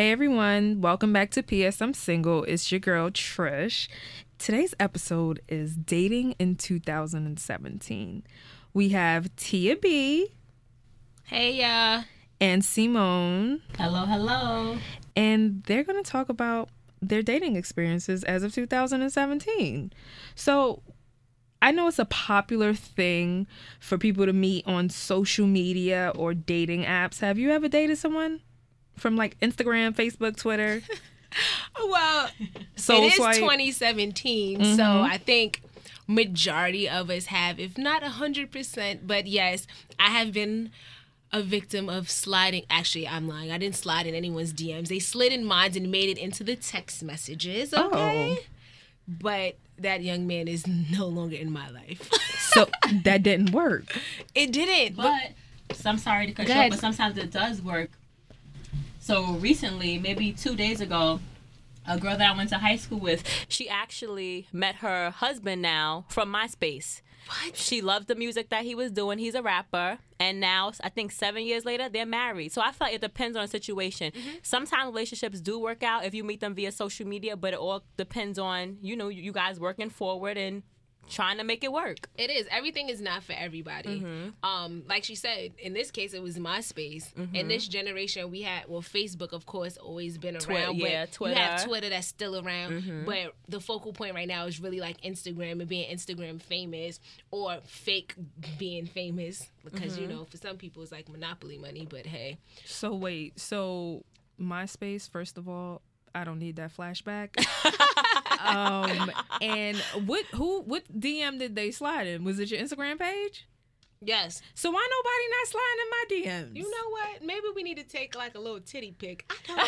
Hey everyone, welcome back to PS I'm Single. It's your girl Trish. Today's episode is Dating in 2017. We have Tia B. Hey y'all. And Simone. Hello, hello. And they're going to talk about their dating experiences as of 2017. So I know it's a popular thing for people to meet on social media or dating apps. Have you ever dated someone from like Instagram, Facebook, Twitter? Well, Soul it is Swipe? 2017, so I think majority of us have, if not 100%, but yes, I have been a victim of sliding. Actually, I'm lying. I didn't slide in anyone's DMs. They slid in mine and made it into the text messages, okay? Oh. But that young man is no longer in my life. So that didn't work. It didn't. But I'm sorry to cut you off, but sometimes it does work. So recently, maybe 2 days ago, a girl that I went to high school with, she actually met her husband now from MySpace. What? She loved the music that he was doing. He's a rapper. And now, I think 7 years later, they're married. So I feel like it depends on the situation. Sometimes relationships do work out if you meet them via social media, but it all depends on, you guys working forward and trying to make it work. It is. Everything is not for everybody. Like she said, in this case, it was MySpace. In this generation, we had, Facebook, of course, always been around. Twitter. You have Twitter that's still around. But the focal point right now is really like Instagram and being Instagram famous or fake being famous. Because, for some people, it's like monopoly money. But hey. So wait, MySpace, first of all, I don't need that flashback. And what DM did they slide in? Was it your Instagram page? Yes. So why nobody not sliding in my DMs? You know what? Maybe we need to take like a little titty pic.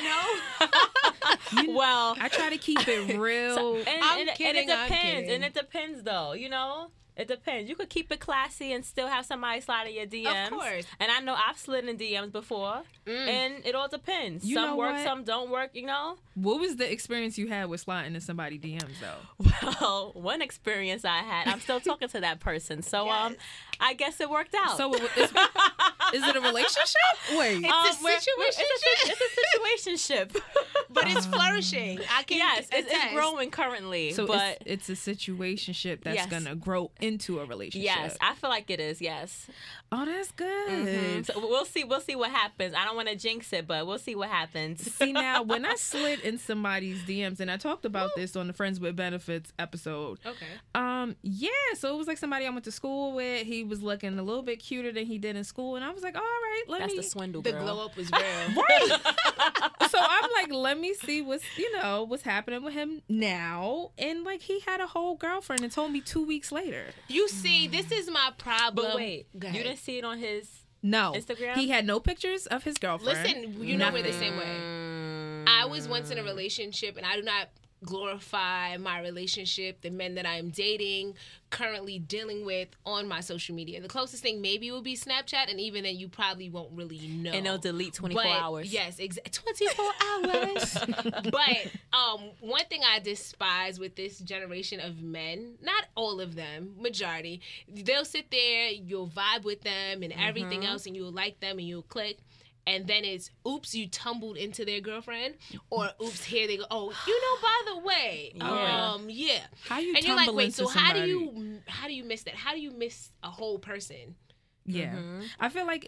I don't know. Well, I try to keep it real. I'm kidding. And it depends though, It depends. You could keep it classy and still have somebody slide in your DMs. Of course. And I know I've slid in DMs before. And it all depends. You some know work, what? some don't work, What was the experience you had with sliding in somebody's DMs though? Well, one experience I had, I'm still talking to that person. So Yes. I guess it worked out. So is it a relationship? Wait. It's It's a situationship. but it's flourishing. I can Yes, it's attest. growing currently. So but it's a situationship that's Yes. gonna grow into a relationship. yes, I feel like it is. Yes. Oh, that's good. So we'll see what happens. I don't want to jinx it, but we'll see what happens. See, now, when I slid in somebody's DMs, and I talked about this on the Friends with Benefits episode. Okay. Yeah, so it was like somebody I went to school with. He was looking a little bit cuter than he did in school, and I was like, all right, That's the swindle The girl. glow up was real. Right. So I'm like, let me see what's happening with him now. And like, he had a whole girlfriend and told me 2 weeks later. You see, this is my problem. But wait, Go you ahead. didn't see it on his No. Instagram? He had no pictures of his girlfriend. Listen, you know we're the same way. I was once in a relationship, and I do not glorify my relationship, the men that I am dating, currently dealing with on my social media. The closest thing maybe will be Snapchat, and even then you probably won't really know. And they'll delete 24 But, hours. Yes, 24 hours. But one thing I despise with this generation of men, not all of them, majority, they'll sit there, you'll vibe with them and everything else, and you'll like them and you'll click. And then it's, oops, you tumbled into their girlfriend. Or, oops, here they go. Oh, by the way, yeah. How you and you're like, tumble wait, into so how do somebody? you miss that? How do you miss a whole person? Yeah. I feel like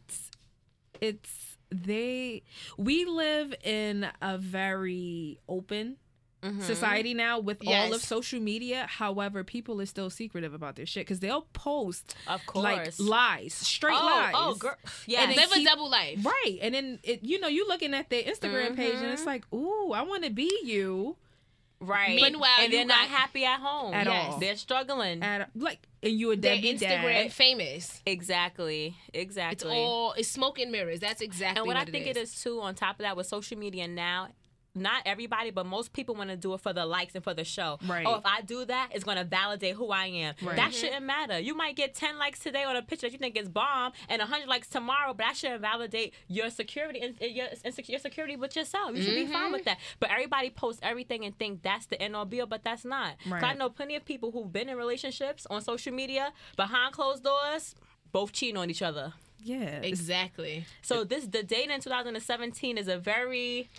we live in a very open society now with all of Yes. social media. However, people are still secretive about their shit because they'll post Of course. like lies, straight lies. Oh, girl. Yeah. And then Live a keep- double life. Right. And then you looking at their Instagram page and it's like, ooh, I want to be you. Right. Meanwhile, and they're you not got- happy at home. At all. They're struggling. And you a They're deadbeat Instagram dad. famous. Exactly. It's smoke and mirrors. That's exactly And what I it think is. it is too, on top of that, with social media now, not everybody, but most people want to do it for the likes and for the show. Right. Oh, if I do that, it's going to validate who I am. Right. That shouldn't matter. You might get 10 likes today on a picture that you think is bomb and 100 likes tomorrow, but that shouldn't validate your security and your security with yourself. You should be fine with that. But everybody posts everything and think that's the end all be all, but that's not. Right. 'Cause I know plenty of people who've been in relationships on social media, behind closed doors, both cheating on each other. Yeah. Exactly. So the data in 2017 is a very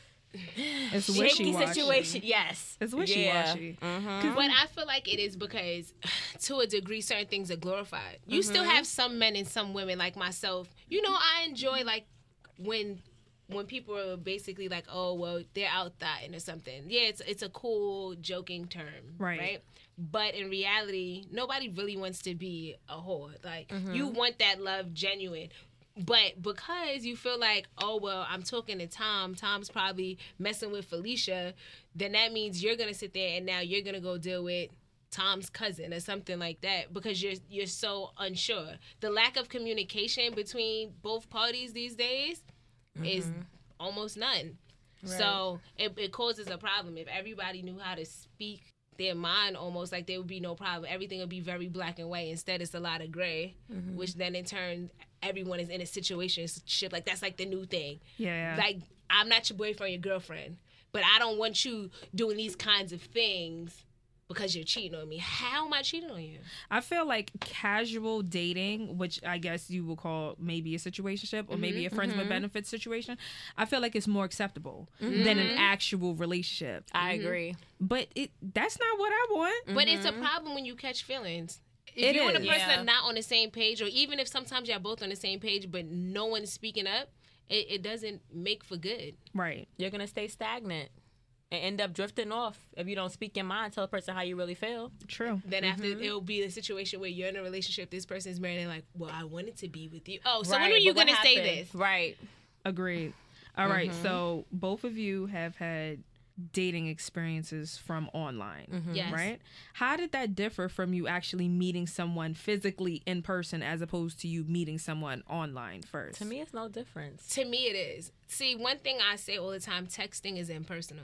It's shaky wishy-washy. situation. Yes. It's wishy-washy. Yeah. But I feel like it is because, to a degree, certain things are glorified. You still have some men and some women like myself. You know, I enjoy like when people are basically like, oh, well, they're out thotting or something. Yeah, it's a cool joking term, right? But in reality, nobody really wants to be a whore. Like, you want that love genuine. But because you feel like, oh, well, I'm talking to Tom's probably messing with Felicia, then that means you're going to sit there and now you're going to go deal with Tom's cousin or something like that because you're so unsure. The lack of communication between both parties these days is almost none. Right. So it causes a problem. If everybody knew how to speak their mind, almost like there would be no problem. Everything would be very black and white. Instead, it's a lot of gray, which then in turn, everyone is in a situation. Shit, like that's like the new thing. Yeah. Like, I'm not your boyfriend, your girlfriend, but I don't want you doing these kinds of things because you're cheating on me. How am I cheating on you? I feel like casual dating, which I guess you will call maybe a situationship or maybe a friends with benefits situation, I feel like it's more acceptable than an actual relationship. I agree. But that's not what I want. But it's a problem when you catch feelings. If you and a person are not on the same page, or even if sometimes y'all both on the same page, but no one's speaking up, it doesn't make for good. Right. You're going to stay stagnant and end up drifting off if you don't speak your mind, tell a person how you really feel. True. Then after, it'll be a situation where you're in a relationship, this person's married, and like, well, I wanted to be with you. Oh, so when are you going to say this? Right. Agreed. All right, so both of you have had dating experiences from online, Yes. right? How did that differ from you actually meeting someone physically in person as opposed to you meeting someone online first? To me, it's no difference. To me, it is. See, one thing I say all the time, texting is impersonal.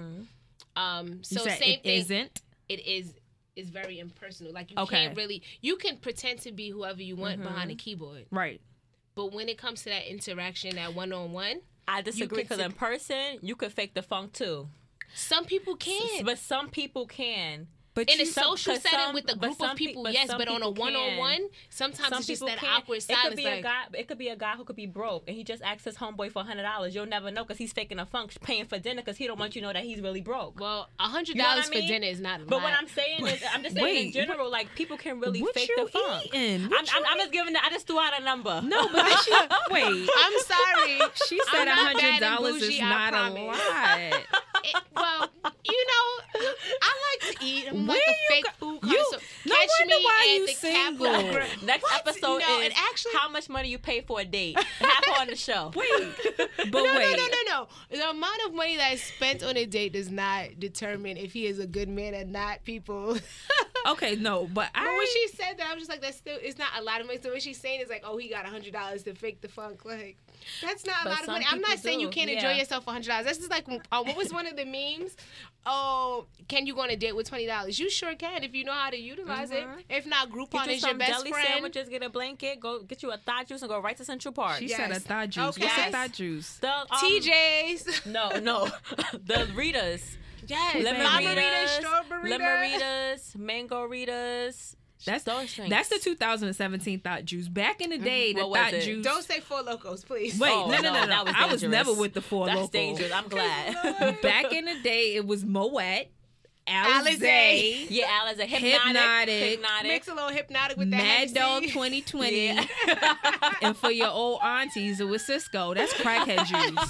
So you said same it thing. Isn't? It is very impersonal. Like, you can't really, you can pretend to be whoever you want behind a keyboard. Right. But when it comes to that interaction, that one-on-one, I disagree because in person, you could fake the funk too. some people can. But some people can. But In a social setting with a group of people, yes, but on a one-on-one, sometimes it's just that awkward silence. It could be a guy who could be broke, and he just asks his homeboy for $100. You'll never know because he's faking a funk, paying for dinner because he don't want you to know that he's really broke. Well, $100 You know what I for mean? dinner is not a lot. But what I'm saying is, I'm just saying in general, like, people can really what fake you the funk. eating? I'm just giving. I just threw out a number. No, but then she wait. I'm sorry. She said I'm not bad and $100 is bougie, I not a promise. lot. Well, you know, I like to eat. I'm like Where a fake food connoisseur. no Catch wonder me why at you the single. Capitol. Next episode No, is it actually- how much money you pay for a date. Have on the show. Wait, but No, wait. no. The amount of money that is spent on a date does not determine if he is a good man or not, people. Okay, no, but But when she said that, I was just like, that's still, it's not a lot of money. So what she's saying is like, oh, he got $100 to fake the funk. Like, that's not But a lot of some money. I'm not people saying you do, can't enjoy yourself for $100. That's just like, what was one of the memes? Oh, can you go on a date with $20? You sure can if you know how to utilize it. If not, Groupon Get you is your some best deli friend. sandwiches, get a blanket, go get you a thigh juice, and go right to Central Park. she Yes. said a thigh juice. Okay. What's a Yes. thigh juice? The, TJ's. No, the Ritas. Yes. Lemon Margarita, Ritas, strawberry. Lemon-ritas, Mango Ritas. That's those drinks. That's the 2017 thought juice. Back in the day, the What was thought it? juice. Don't say Four Locos, please. Wait, Oh, no. that was I was dangerous. never with the Four That's Loko. dangerous. I'm glad. Back in the day, it was Moet, Alizé. Alizé, Yeah, Alice, a Hypnotic. Mix a little hypnotic with that Mad Hennessy. Dog 2020, Yeah. and for your old aunties, it was Cisco. That's crackhead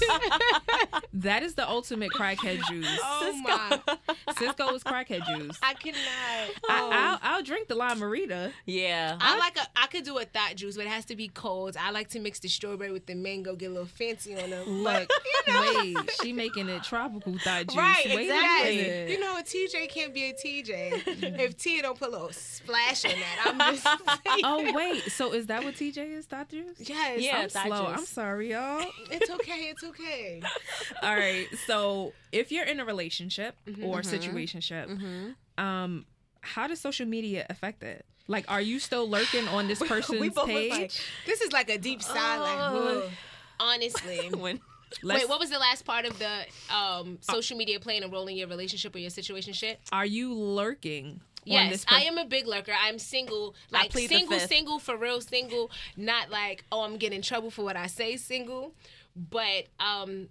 juice. That is the ultimate crackhead juice. Oh my! Cisco is crackhead juice. I cannot. I'll drink the Limerita. Yeah. I could do a thought juice, but it has to be cold. I like to mix the strawberry with the mango, get a little fancy on them. Look, wait, she making it tropical thought juice. Right, Wait exactly. a minute. You know, a TJ can't be a TJ if Tia don't put a little splash on that. I'm just saying. Oh wait, so is that what TJ is? Thought juice? Yes. Yeah. I'm thought slow. juice. I'm sorry, y'all. It's okay. It's okay. All right. So if you're in a relationship or situationship, how does social media affect it? Like, are you still lurking on this person's We both was page? like, This is like a deep sigh. Like, whoa. Honestly. when Wait, what was the last part of the social media playing a role in your relationship or your situation shit? Are you lurking Yes, I am a big lurker. I'm single, like single for real, single. Not like, oh, I'm getting in trouble for what I say, single. But I'm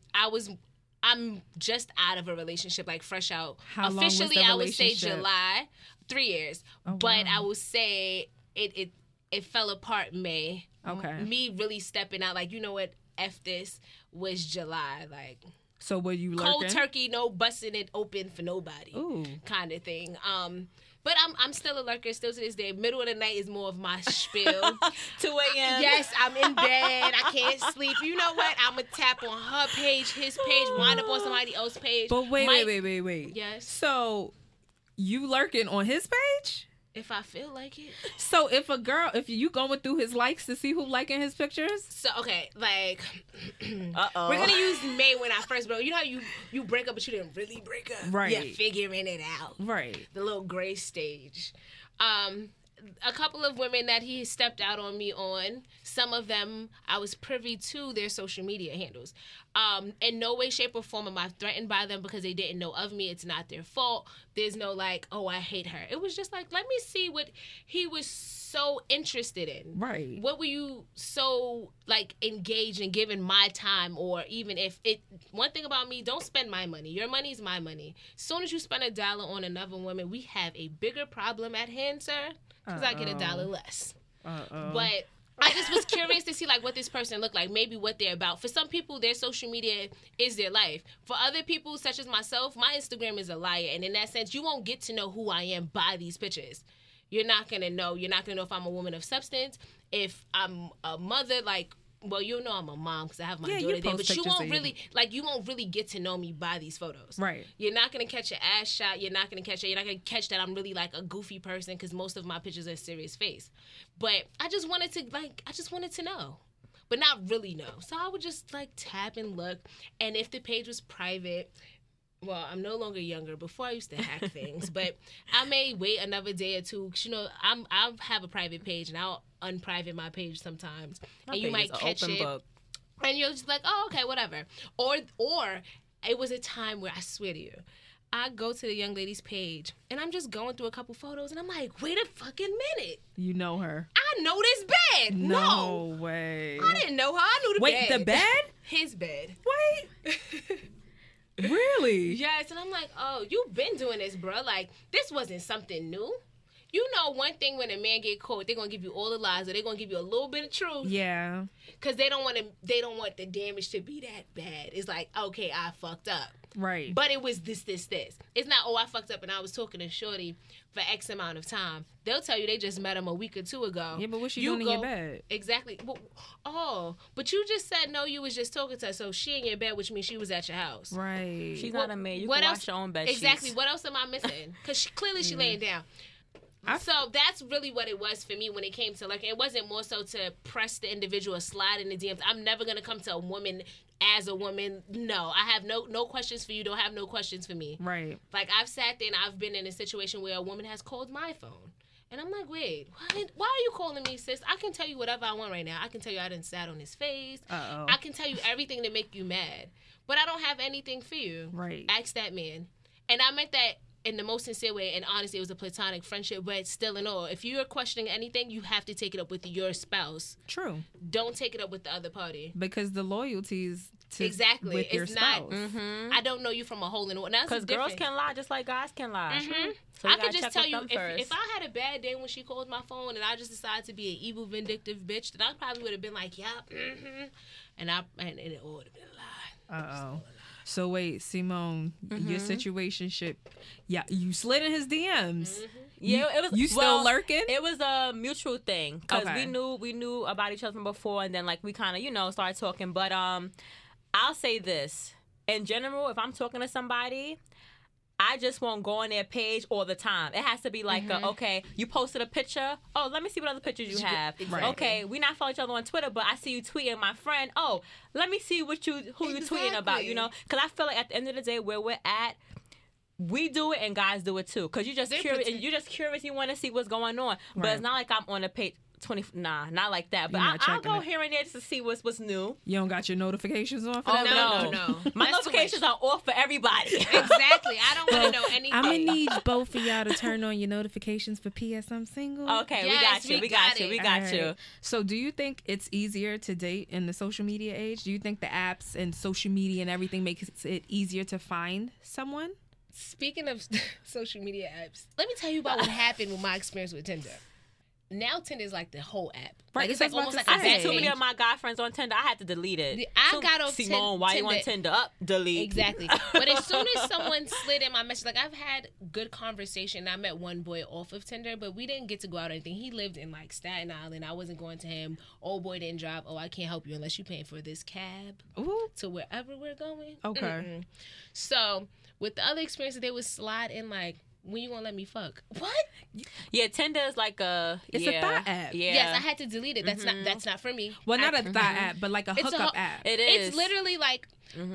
just out of a relationship, like fresh out. How long officially, was the I would say relationship? July, 3 years. Oh, but wow. I would say it fell apart May. Okay. Me really stepping out, like, you know what? F this was July, like. So were you lurking? Cold turkey, no busting it open for nobody. Ooh. Kind of thing. But I'm still a lurker, still to this day. Middle of the night is more of my spiel. 2 a.m. Yes, I'm in bed. I can't sleep. You know what? I'm going to tap on her page, his page, wind up on somebody else's page. But wait. Yes. So you lurking on his page? If I feel like it. So if you going through his likes to see who liking his pictures? So, okay, like, Uh-oh. we're going to use May when I first broke. You know how you break up, but you didn't really break up? Right. You're figuring it out. Right. The little gray stage. A couple of women that he stepped out on me on, some of them I was privy to their social media handles. In no way, shape, or form am I threatened by them because they didn't know of me. It's not their fault. There's no like, oh, I hate her. It was just like, let me see what he was so interested in. Right. What were you so like engaged in giving my time, or even if it, one thing about me, don't spend my money. Your money is my money. As soon as you spend $1 on another woman, we have a bigger problem at hand, sir. Because I get $1 less. But I just was curious to see like what this person looked like, maybe what they're about. For some people, their social media is their life. For other people, such as myself, my Instagram is a liar. And in that sense, you won't get to know who I am by these pictures. You're not going to know. You're not going to know if I'm a woman of substance, if I'm a mother, like, well, you'll know I'm a mom because I have my daughter there, but you won't really get to know me by these photos. Right. You're not going to catch an ass shot. You're not going to catch that I'm really like a goofy person because most of my pictures are serious face. But I just wanted to know, but not really know. So I would just like tap and look. And if the page was private, well, I'm no longer younger. Before I used to hack things, but I may wait another day or two. 'Cause, you know, I have a private page, and I'll unprivate my page sometimes, and you might catch it, and you're just like, oh, okay, whatever. Or it was a time where I swear to you, I go to the young lady's page, and I'm just going through a couple photos, and I'm like, wait a fucking minute. You know her. I know this bed. No way. I didn't know her. I knew the bed. Wait, the bed? His bed. Wait. Really? Yes, and I'm like, oh, you've been doing this, bro. Like, this wasn't something new. You know one thing, when a man get caught, they're going to give you all the lies, or they're going to give you a little bit of truth. Yeah. Because they don't want the damage to be that bad. It's like, okay, I fucked up. Right. But it was this. It's not, oh, I fucked up and I was talking to Shorty for X amount of time. They'll tell you they just met him a week or two ago. Yeah, but what's she doing in your bed? Exactly. Well, but you just said, no, you was just talking to her, so she in your bed, which means she was at your house. Right. She's not a maid. You can wash your own bed sheets. Exactly. What else am I missing? Because clearly she laying down. So that's really what it was for me when it came to lurking. It wasn't more so to press the individual, slide in the DMs. I'm never going to come to a woman as a woman. No, I have no questions for you. Don't have no questions for me. Right. Like, I've sat there and I've been in a situation where a woman has called my phone. And I'm like, wait, what? Why are you calling me, sis? I can tell you whatever I want right now. I can tell you I didn't sat on his face. Uh-oh. I can tell you everything to make you mad. But I don't have anything for you. Right. Ask that man. And I meant that in the most sincere way, and honestly, it was a platonic friendship, but still in all, if you're questioning anything, you have to take it up with your spouse. True. Don't take it up with the other party. Because the loyalties to exactly. with your it's spouse. Not, I don't know you from a hole in the wall. Because girls can lie just like guys can lie. Mm-hmm. So I could just tell you, if I had a bad day when she called my phone and I just decided to be an evil, vindictive bitch, then I probably would have been like, yup, and it would have been a lie. Uh-oh. So wait, Simone, your situationship, yeah, you slid in his DMs. Yeah, it was. You still lurking? It was a mutual thing because we knew about each other from before, and then like we kind of started talking. But I'll say this in general: if I'm talking to somebody, I just won't go on their page all the time. It has to be like, okay, you posted a picture. Oh, let me see what other pictures you have. Exactly. Okay, we not follow each other on Twitter, but I see you tweeting my friend. Oh, let me see who you tweeting about, Because I feel like at the end of the day, where we're at, we do it and guys do it too. Because you're just curious. You want to see what's going on. But it's not like I'm on a page. Nah, not like that. But You're not I'll checking go it. here and there just to see what's new. You don't got your notifications on for Oh, that? No. My That's too notifications much. are off for everybody. Exactly. I don't want to know anything. I'm gonna need both of y'all to turn on your notifications for PS I'm single. Okay, Yes, we got you. We got All you. right. So do you think it's easier to date in the social media age? Do you think the apps and social media and everything makes it easier to find someone? Speaking of social media apps, let me tell you about what happened with my experience with Tinder. Now Tinder is like the whole app. Right, Like, it's that's like what I was almost like about a to I say. see too many back of my guy friends on Tinder. I had to delete it. I got off Simone, why you on Tinder? Up, delete. Exactly. But as soon as someone slid in my message, like I've had good conversation. I met one boy off of Tinder, but we didn't get to go out or anything. He lived in like Staten Island. I wasn't going to him. Old boy didn't drive. Oh, I can't help you unless you're paying for this cab Ooh. to wherever we're going. Okay. Mm-mm. So with the other experiences, they would slide in like, when you gonna let me fuck? What? Yeah, Tinder is like a It's a thought app. Yeah, Yes, I had to delete it. That's not for me. Well, not I- a thought app, but like a It's a hookup ho- app. It is. It's literally like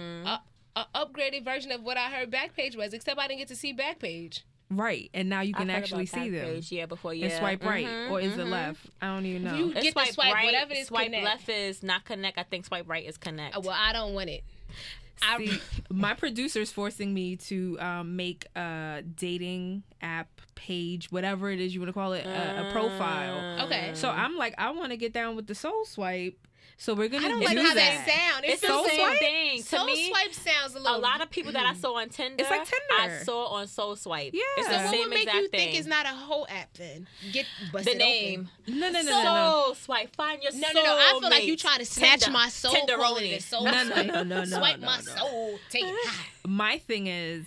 a upgraded version of what I heard Backpage was, except I didn't get to see Backpage. Right. And now you can I've heard actually about see that them. page, yeah, before And swipe right. Or is it mhm. left? I don't even know. You It's get the swipe, right, whatever it is, swipe connect. left is not connect. I think swipe right is connect. Well, I don't want it. See, my producer's forcing me to make a dating app page, whatever it is you want to call it, a profile. Okay. So I'm like, I want to get down with the soul swipe. So we're gonna I don't do like how that. that sound. It's the Soul same swipe? thing. To Soul me, Swipe sounds a little. a lot of people that I saw on Tinder, It's like Tinder. I saw on Soul Swipe. Yeah. It's So the what What same would make exact you thing. think it's not a whole app then? Get busted the name. No. Soul Swipe. Find your No, soul. I feel like you mate. trying to snatch Tinder. my soul, Tenderoni. calling it a soul No, swipe. no, Swipe no, my no. soul, take it high. My thing is,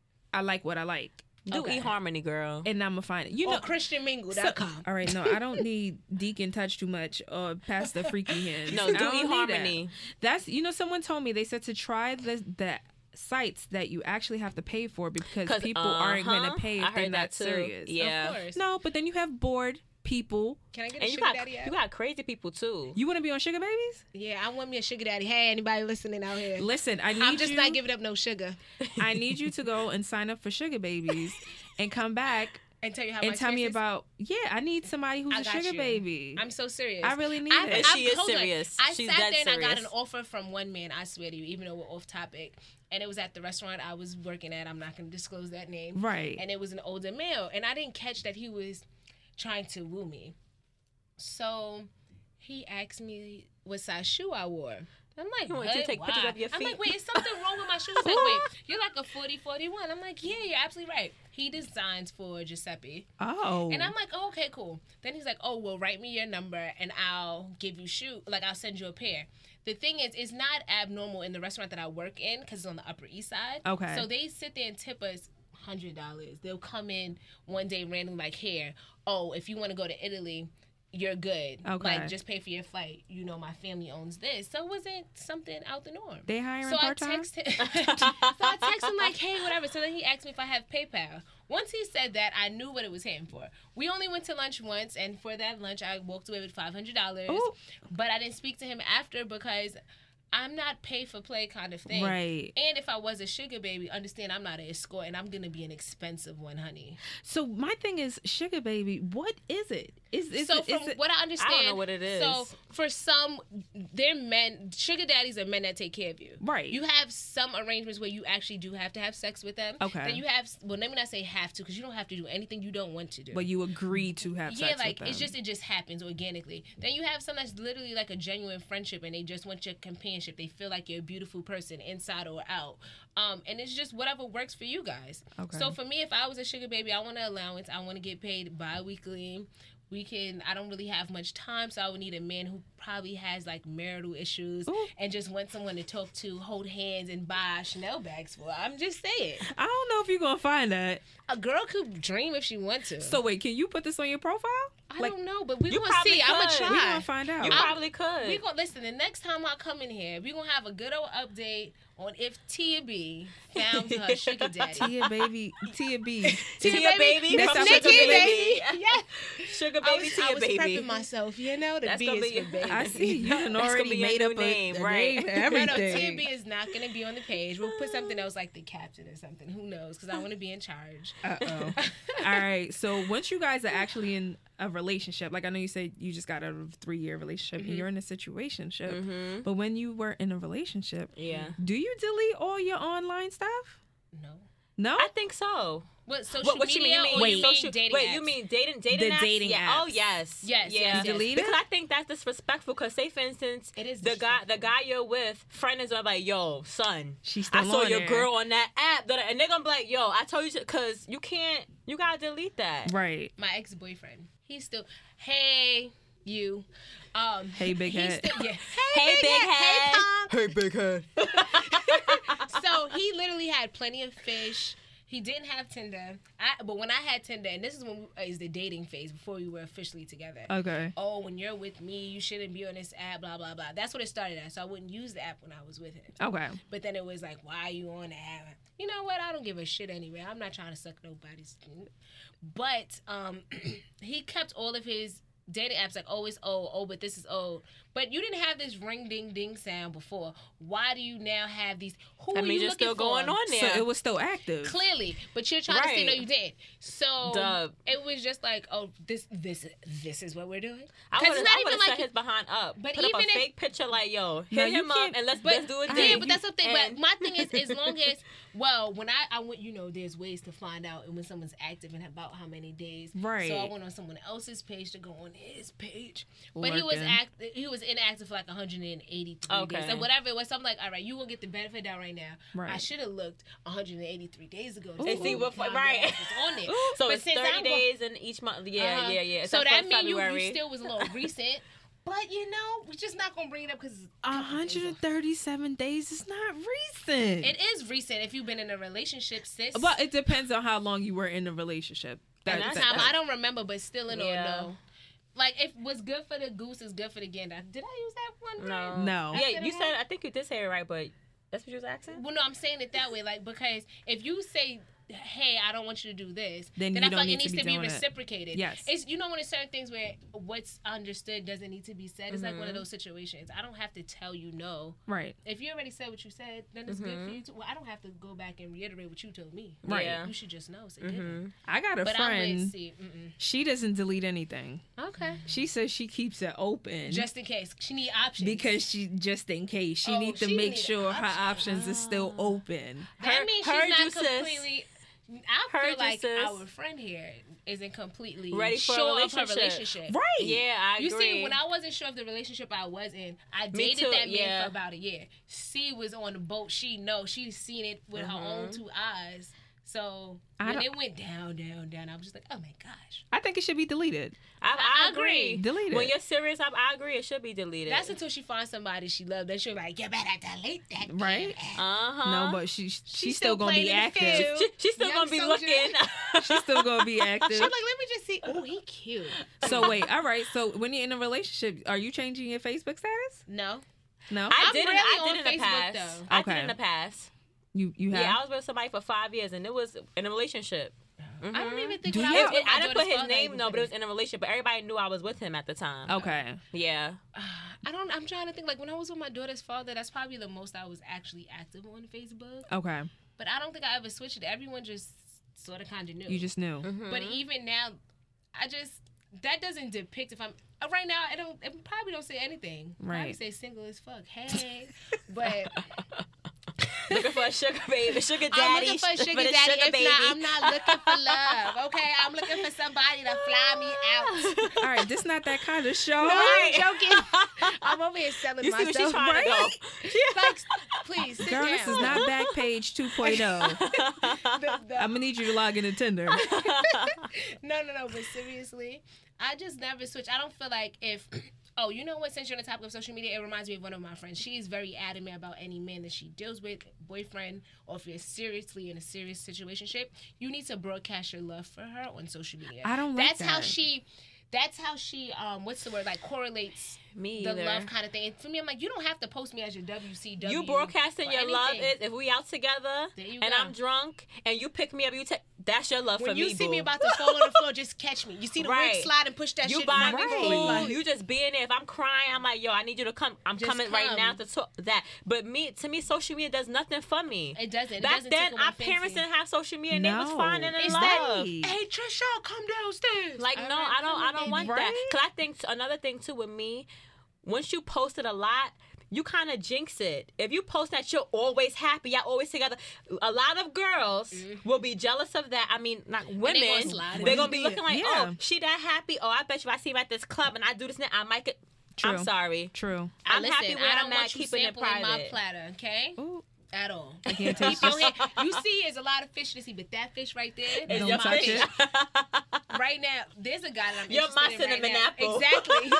I like what I like, Do Okay. eHarmony, girl. and I'm gonna find it. You Or know, ChristianMingle.com. all right, no, I don't need Deacon Touch too much or Pastor Freaky Hands. No, I do don't need eHarmony. that. That's someone told me, they said to try the sites that you actually have to pay for because people aren't going to pay I if they're heard not that too. serious. Yeah. Of course. No, but then you have bored people. Can I get a And you sugar got daddy app? you got crazy people too. You want to be on Sugar Babies? Yeah, I want me a sugar daddy. Hey, anybody listening out here? Listen, I need I'm just you. not giving up no sugar. I need you to go and sign up for Sugar Babies and come back And tell you how and my tell me experience is. about. I need somebody who's I a got sugar you. baby. I'm so serious. I really need And it. she is hold on. serious. I She's sat dead there and I got serious. an offer from one man. I swear to you, even though we're off topic, and it was at the restaurant I was working at. I'm not going to disclose that name. Right. And it was an older male, and I didn't catch that he was trying to woo me. So he asked me what size shoe I wore. I'm like, He what? wants you to take pictures Why? of your I'm feet. like, wait, is something wrong with my shoes? He's like, wait, you're like a 40-41. I'm like, yeah, you're absolutely right. He designs for Giuseppe. Oh. And I'm like, oh, okay, cool. Then he's like, oh, well, write me your number and I'll give you I'll send you a pair. The thing is, it's not abnormal in the restaurant that I work in because it's on the Upper East Side. Okay. So they sit there and tip us $100. They'll come in one day randomly like, here, oh, if you want to go to Italy, you're good. Okay. Like, just pay for your flight. You know, my family owns this. So it wasn't something out the norm. They hiring So I part-time? text him. So I text him like, hey, whatever. So then he asked me if I have PayPal. Once he said that, I knew what it was hitting for. We only went to lunch once, and for that lunch, I walked away with $500. Ooh. But I didn't speak to him after because I'm not pay for play kind of thing. Right. And if I was a sugar baby, understand I'm not an escort, and I'm gonna be an expensive one, honey. So my thing is, Sugar Baby, what is it? Is So it, from is it, what I understand, I don't know what it is. So for some, they're men. Sugar daddies are men that take care of you. Right. You have some arrangements where you actually do have to have sex with them. Okay. Then you have. Well, let me not say have to, because you don't have to do anything you don't want to do. but you agree to have yeah, sex like with them? it just happens organically. Then you have some that's literally like a genuine friendship, and they just want your companionship. They feel like you're a beautiful person, inside or out. And it's just whatever works for you guys. Okay. So for me, if I was a sugar baby, I want an allowance. I want to get paid bi-weekly. I don't really have much time, so I would need a man who probably has like marital issues Ooh. and just want someone to talk to, hold hands, and buy Chanel bags for. I'm just saying. I don't know if you're gonna find that. A girl could dream if she wants to. So wait, can you put this on your profile? I don't know, but we You gonna probably see. I'm gonna could. try. We're gonna find out. You probably could. We gonna listen. The next time I come in here, we gonna have a good old update on if Tia B found her sugar daddy. Tia Baby, Tia B. Tia Baby That's from not Sugar Tia Baby. Yeah. Sugar I Baby, was Tia Baby. prepping myself, you know. The That's B gonna is be- for baby. I see you done That's gonna already be your made new up a name, a right. name and No, everything. Tia B is not gonna be on the page. We'll put something else like the captain or something. Who knows? Because I want to be in charge. Uh-oh. All right. So once you guys are actually in a relationship, like I know you said you just got out of a 3-year relationship and you're in a situationship, but when you were in a relationship, do you delete all your online stuff? No? I think so. What, social what media? You mean? Or you mean dating apps? You mean dating the apps? dating apps? Oh, yes. Yes. Delete because it? I think that's disrespectful. Because say, for instance, It is the guy you're with, friend is like, yo, son, She's still I saw on your there. girl on that app. And they're going to be like, yo, I told you, because you got to delete that. Right. My ex-boyfriend, he's still, hey, you. Hey, big he's head. Still, yeah. Hey, big head. Hey, Hey, big head. So he literally had plenty of fish. He didn't have Tinder. But when I had Tinder, and this is when is the dating phase before we were officially together. Okay. Oh, when you're with me, you shouldn't be on this app, blah, blah, blah. That's what it started at. So I wouldn't use the app when I was with him. Okay. But then it was like, why are you on the app? You know what? I don't give a shit anyway. I'm not trying to suck nobody's. But he kept all of his dating apps like, oh, it's old. Oh, but this is old. But you didn't have this ring ding ding sound before. Why do you now have these? Who are you you're looking still for? going on there. So it was still active. Clearly, but you're trying to say no, you didn't. So Duh. it was just like, oh, this is what we're doing. I would have set his behind up. But put up even a fake picture like, yo, No, hit you him up can't- and let's do a Yeah, date. but that's the thing. And- But my thing is, as long as, well, when I went, you know, there's ways to find out when someone's active and about how many days. Right. So I went on someone else's page to go on his page. But he was Lurking. he was inactive for like 183 Okay. days. And whatever it was, so I'm like, all right, you will get the benefit down right now. Right. I should have looked 183 days ago. to And see what- find out right. what was on there. So But it's since 30 I'm days in each month. Yeah. So Except that for means you February. still was a little recent. But, you know, we're just not going to bring it up because 137 days is not recent. it is recent if you've been in a relationship, sis. Well, it depends on how long you were in the relationship. And that time, I don't remember, but still in or Yeah. no. Like, if what's good for the goose is good for the gander. Did I use that one right? No. I Yeah, said you it said, wrong? I think you did say it right, but that's what you was asking? Well, no, I'm saying it that way. Like, because if you say, hey, I don't want you to do this, Then then you I feel don't like need it to needs be to be doing it. reciprocated. Yes. It's, you know, when there's certain things where what's understood doesn't need to be said. It's like one of those situations. I don't have to tell you no. Right. If you already said what you said, then it's good for you too. Well, I don't have to go back and reiterate what you told me. Right. Yeah. You should just know. So given. I got a But I'm friend. with C. She doesn't delete anything. Okay. She says she keeps it open. Just in case. She need options. because she just in case she Oh, needs to she make need sure her options. options is still open. that means heard she's you, not sis. completely. I Heard feel you, like sis. our friend here isn't completely Ready for a sure of her relationship. relationship. Right. Yeah, I agree. You see, when I wasn't sure of the relationship I was in, I Me dated too, that man yeah. for about a year. C was on the boat. She knows. She's seen it with her own 2 eyes. So when don't- it went down, I was just like, oh my gosh. I think it should be deleted. I agree. agree. Delete When it. you're serious, I agree. It should be deleted. That's until she finds somebody she loves. Then she'll be like, you better delete that. damn Right? app." Uh-huh. No, but she's still still gonna be playing in the active. field. She's still Young gonna be soldier. looking. She's still gonna be She's active. like, let me just see. Oh, he cute. So wait, all right. So when you're in a relationship, are you changing your Facebook status? No. No, I I'm did really I on did in the Facebook, past. though. I did Okay. in the past. you have. Yeah, I was with somebody for 5 years, and it was in a relationship. I don't even think Do when you- I was with my I didn't put daughter's his father, I name, even no, put but it was in a relationship. But everybody knew I was with him at the time. Okay. Yeah. I'm trying to think, like, when I was with my daughter's father, that's probably the most I was actually active on Facebook. Okay. But I don't think I ever switched it. Everyone just sort of kind of knew. You just knew. But even now, that doesn't depict if I'm, right now, I probably don't say anything. Probably Right. say single as fuck. Hey. But Looking for a sugar baby, sugar daddy. I'm looking for a sugar the daddy. sugar If baby. not, I'm not looking for love. Okay? I'm looking for somebody to fly me out. All right, this not that kind of show. No, Right. I'm joking. I'm over here selling You see myself. what she's trying right? to go. Like, please sit Girl, down. this is not Backpage 2.0. The- I'm gonna need you to log into Tinder. No. But seriously, I just never switch. I don't feel like if. Oh, you know what? Since you're on the topic of social media, it reminds me of one of my friends. She's very adamant about any man that she deals with, boyfriend, or if you're seriously in a serious situationship, you need to broadcast your love for her on social media. I don't like That's how that. she. That's how she. What's the word? Like correlates Me the either. love kind of thing. And for me, I'm like, you don't have to post me as your WCW. You broadcasting or your love anything. is if we out together There you and go. I'm drunk and you pick me up, that's your love When for you me. see me boo. about to fall on the floor, just catch me. You see the Right. wig slide and push that You shit buy in me my Right. food. Like, You just being there. If I'm crying, I'm like, yo, I need you to come. I'm Just coming right come. now to talk that. But to me, social media does nothing for me. It doesn't. It Back doesn't then, tickle my our parents fancy. didn't have social media, and they was No. finding in It's love. that. Hey, Trisha, come downstairs. Like, All no, right, I don't come on, want baby. that. Right? Cause I think another thing too with me, once you post it a lot, you kind of jinx it. If you post that you're always happy, y'all always together, a lot of girls will be jealous of that. I mean, not women. gonna slide They're in gonna be his looking like, Yeah. oh, she that happy. Oh, I bet you if I see him at this club and I do this and that, I might get. True. I'm sorry. True. I'm Listen, happy where I don't I'm at, want you keeping it sampling my private. platter, okay? Ooh. At all. I can't Keep taste your this. hand. You see, there's a lot of fish to see, but that fish right there, It's Don't your touch fish. it. right now, there's a guy that I'm You're my interested in right cinnamon now. apple. Exactly.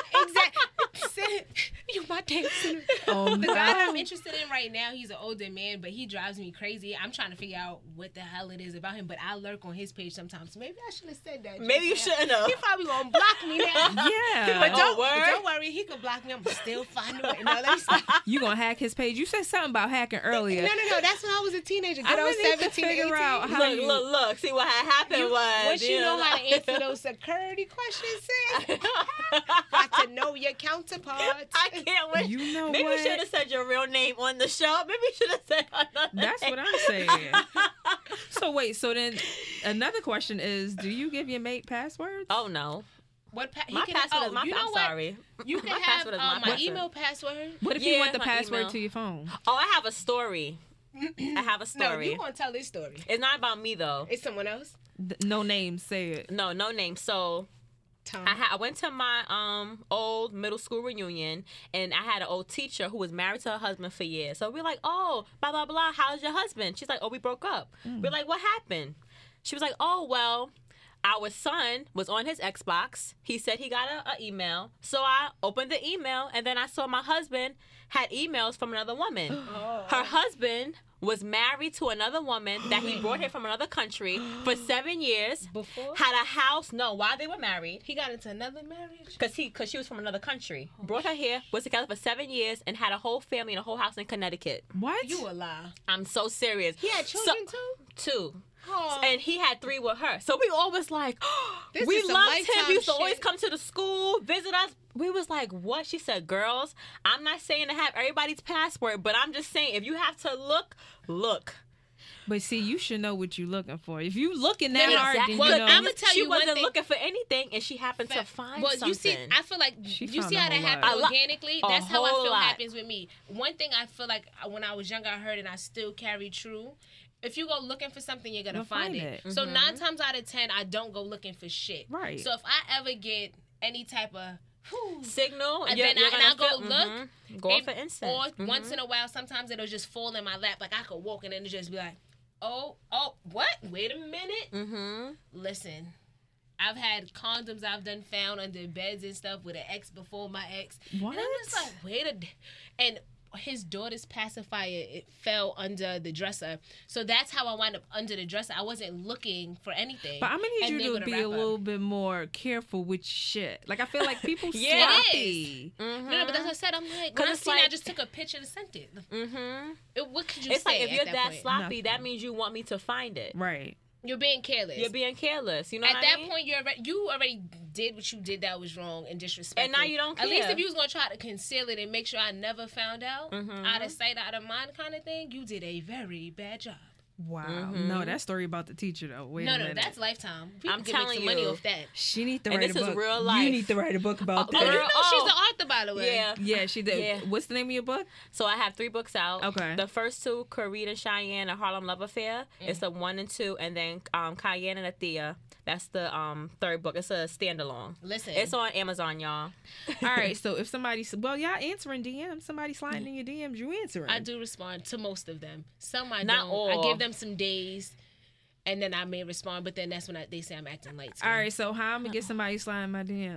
You're my damn cinnamon. Oh, The guy that I'm no. interested in right now, he's an older man, but he drives me crazy. I'm trying to figure out what the hell it is about him, but I lurk on his page sometimes. Maybe I should have said that. Maybe you just now. shouldn't have. He probably gonna block me now. Yeah. But Oh, don't word? worry, he could block me. I'm still finding a way. No, let me stop. You gonna hack his page? You said something about hacking earlier. No. That's when I was a teenager. I Good old really need to 17, figure 18. out how you. Look. See what had happened was. Once you know how to answer those security questions, sis, got to know your counterparts. I can't wait. You know Maybe what? we should have said your real name on the show. Maybe we should have said another That's name. what I'm saying. So wait. So then, another question is: do you give your mate passwords? Oh no. What he My can, password oh, is my you know I'm what? sorry. You can My have password is my my password. email password. What if you Yeah, want the my password email. to your phone? Oh, I have a story. I have a No, story. you want to tell this story. It's not about me though. It's someone else. No names. Say it. No name. So Tom. I went to my old middle school reunion, and I had an old teacher who was married to her husband for years. So we're like, oh, blah blah blah. How's your husband? She's like, oh, we broke up. We're like, what happened? She was like, oh well, our son was on his Xbox. He said he got an email. So I opened the email, and then I saw my husband had emails from another woman. Her husband was married to another woman that he brought here from another country for 7 years. Before? Had a house. No, while they were married. He got into another marriage. Cause she was from another country. Brought her here, was together for 7 years, and had a whole family and a whole house in Connecticut. What? You a lie. I'm so serious. He had children too. Two. Oh. And he had 3 with her. So we all was like, This we is some loved him. Lifetime He used to always shit. come to the school, visit us. We was like, what? She said, girls, I'm not saying to have everybody's password, but I'm just saying if you have to look. But see, you should know what you're looking for. If you looking that No, hard, then exactly. you Well, know. I'ma tell she you one wasn't thing. looking for anything, and she happened to find Well, something. you see, I feel like She you found see a how that whole happens lot. organically. A That's how I whole feel lot. happens with me. One thing I feel like when I was younger, I heard and I still carry true. If you go looking for something, you're gonna You'll find find it. it. So 9 times out of 10, I don't go looking for shit. Right. So if I ever get any type of signal, and you're, then you're I gonna go feel- look, Go it- for instant. or once in a while, sometimes it'll just fall in my lap. Like I could walk and then it just be like, oh, what? Wait a minute. Mm-hmm. Listen, I've had condoms I've done found under beds and stuff with an ex before my ex. What? And I'm just like, and his daughter's pacifier, it fell under the dresser. So that's how I wound up under the dresser. I wasn't looking for anything. But I'm gonna And need they you were to the be a wrap-up. little bit more careful with shit. Like I feel like people Yeah, it sloppy. No, but that's what I said. I'm like, 'Cause when I it's seen it, I like- just took a picture and sent it. Mm-hmm. What could you It's say like if at you're that that point? sloppy, that Nothing. means you want me to find it. Right. You're being careless. You're being careless. You know At what that I mean? point, you already did what you did that was wrong and disrespectful. And now you don't At least care. if you was gonna try to conceal it and make sure I never found out, Mhm. out of sight, out of mind, kind of thing, you did a very bad job. Wow. Mhm. No, that story about the teacher though. Wait a No, minute. that's Lifetime. We I'm can make telling some money you. off that. She need to And write this a is book. real You life. need to write a book about Oh, that. Oh, you Girl, know she's the author, by the way. Yeah. Yeah, she did. Yeah. What's the name of your book? So I have 3 books out. Okay. The first 2, Kareed and Cheyenne, A Harlem Love Affair. It's the 1 and 2, and then Cayenne and Athea. That's the 3rd book. It's a standalone. Listen, It's on Amazon, y'all. All right. So if somebody, y'all answering DMs, somebody sliding in your DMs, you answering. I do respond to most of them. Some I Not don't. all. I give them some days, and then I may respond. But then that's when they say I'm acting light. All right. So how I'm gonna get somebody sliding my DM?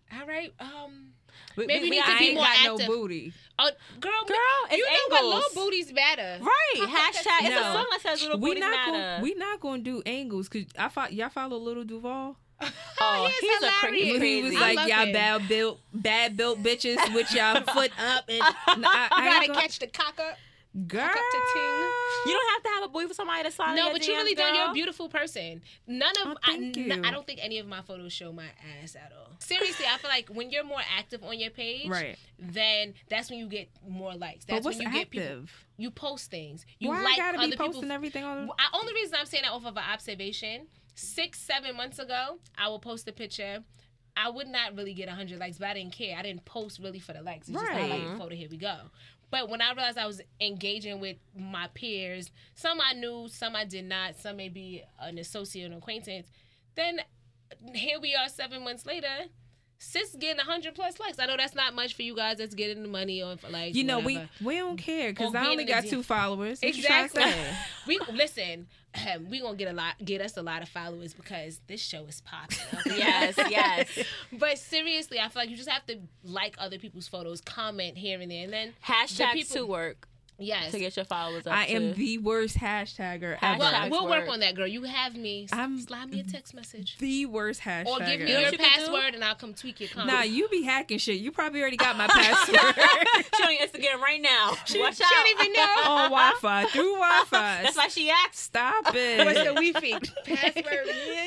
All right. We- Maybe we- we need I to I be ain't more got active. no booty. Oh, girl, it's you know what? angles. Little booties matter. Right. Hashtag. It's a No. song that says little booties matter. We not gonna do angles because y'all follow Little Duval. Oh, he's a crazy. hilarious. He was crazy. I like, love y'all him. bad built bitches with y'all foot up and I You gotta ain't catch the cock up. girl. Cock up the ting. You don't have to have a boy for somebody to slide in No, your but you DMs, really don't. You're a girl. beautiful person. None of thank you. I don't think any of my photos show my ass at all. Seriously, I feel like when you're more active on your page, Right. then that's when you get more likes. That's But what's when you get people. active? You post things. You Why like I gotta other be posting people. everything all the Only reason I'm saying that off of an observation. 6-7 months ago, I will post a picture. I would not really get 100 likes, but I didn't care. I didn't post really for the likes. It's just I like the photo. Here we go. But when I realized I was engaging with my peers, some I knew, some I did not, some may be an associate or acquaintance, then here we are 7 months later. Sis getting 100 plus likes. I know that's not much for you guys that's getting the money on for likes. You know, whatever. we don't care because Or I being only in the got DM. 2 followers. What you trying to Exactly. say? We listen. We gonna get us a lot of followers because this show is popular. Yes, yes. But seriously, I feel like you just have to like other people's photos, comment here and there, and then Hashtag people- to work yes. to get your followers up. I am too. the worst hashtagger ever. Well, Hashtags we'll work work. on that, girl. You have me. I'm- Slide me a text message. the worst hashtagger. Or give me You know your what you can do? password and I'll come tweak your comment. Nah, you be hacking shit. You probably already got my password She on your Instagram right now. Watch out. she don't even know. on Wi-Fi through Wi-Fi. That's why she asked. Stop it. What's the Wi-Fi password?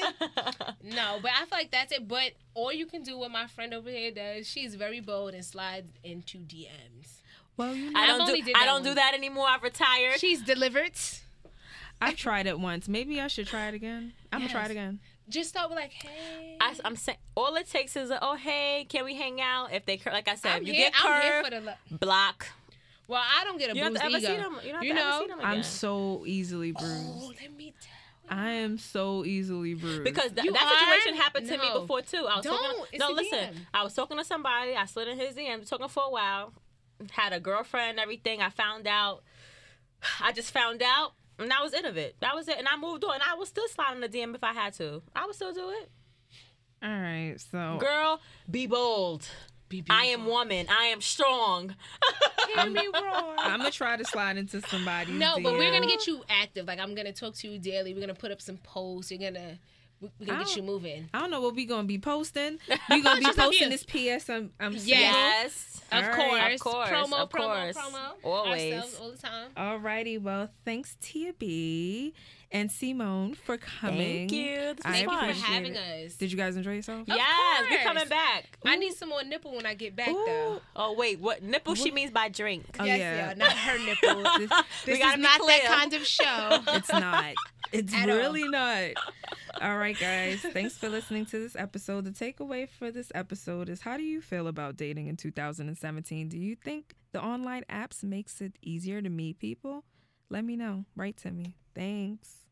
No, but I feel like that's it. But or you can do what my friend over here does. She's very bold and slides into DMs. Well, you know, I don't only do. did I that don't do once. that anymore. I've retired. She's delivered. I've tried it once. Maybe I should try it again. I'm gonna try Yes. it again. Just start with like, hey. I'm saying all it takes is a, oh hey, can we hang out? If they like I said, I'm if you here. get I'm here curved, for the. block. Well, I don't get a You don't bruised have to ever ego. see them. You don't have You to ever know? see them again. I'm so easily bruised. Oh, let me tell I am so easily bruised. Because You that situation are? happened to me No. before too. I was Don't. talking. It's No, a listen. DM. I was talking to somebody. I slid in his DM, talking for a while. Had a girlfriend and everything. I found out. I just found out, and that was it of it. That was it, and I moved on. I was still sliding the DM if I had to. I would still do it. all right, so Girl, be bold. Be I am woman. I am strong. Hear me roar. I'm gonna try to slide into somebody's No, but we're DM. gonna get you active. Like I'm gonna talk to you daily. We're gonna put up some posts. We're gonna get Ow. you moving. I don't know what we gonna be posting. We gonna be Just up posting here. this PS. I'm single. Yes. Of All course, right. Of course, promo, of course. promo. Always. Ourselves all the time. Alrighty, well, thanks Tia B and Simone for coming. Thank you. This was I Thank you for appreciate having it. us. Did you guys enjoy yourself? Yes, we're course. coming back. I need some more nipple when I get back, though. Ooh. Oh wait, what nipple she means by drink? Oh, yes, yeah. not her nipple. This- This gotta is be not clear. that kind of show. It's not. It's At all. really not. All right, guys. Thanks for listening to this episode. The takeaway for this episode is: how do you feel about dating in 2017? Do you think the online apps makes it easier to meet people? Let me know. Write to me. Thanks.